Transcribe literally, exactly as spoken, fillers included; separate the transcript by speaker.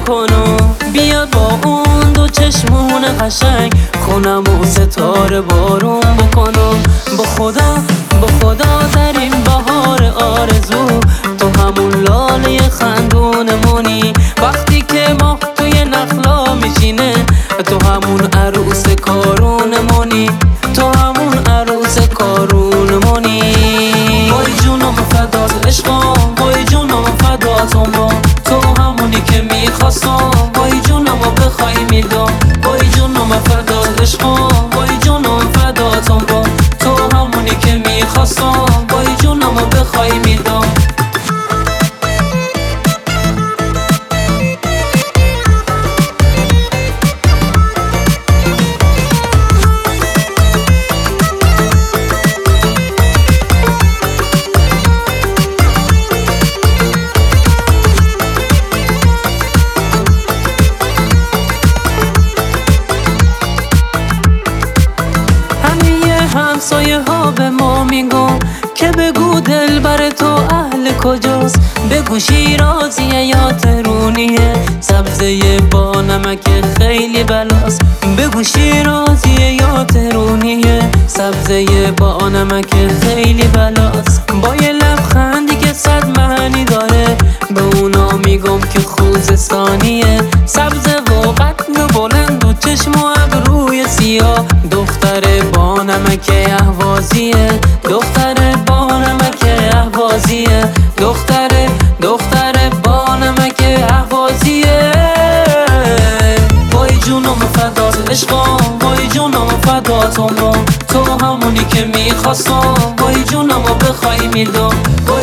Speaker 1: بکنم. بیا با اون دو چشمون قشنگ خونم و ستاره بارون بکنم. با خدا با خدا در این بهار آرزو تو همون لاله خندونمونی. وقتی که ما توی نخلا میشینه تو همون عروس کارونمونی. تو همون عروس کارونمونی. وای جونم فدات عشقم، وای جونم فداتم با تو همونی که میخواستم. وای جونم بخوای میدم، وای جونم فدات عشقم، وای جونم فداتم با تو همونی که میخواستم. وای جونم بخوای میدم. همسایه ها به ما میگن که بگو دل بر تو اهل کجاست. بگو شیرازیه یا تهرونیه، سبزه با نمک خیلی بلاست. بگو شیرازیه یا تهرونیه، سبزه با نمک خیلی بلاست. با یه لبخندی که صد معنی داره به اونا میگم که خوزستانیه. سبزه و قد و بلند و چشم و ابروی سیاه، دختر با نمک اهوازیه. دختر با نمک اهوازیه. دختر دختر با نمک اهوازیه. وای جونم فدات عشقم، وای جونم فداتم با تو همونی که میخواستم. وای جونم بخوای میدم.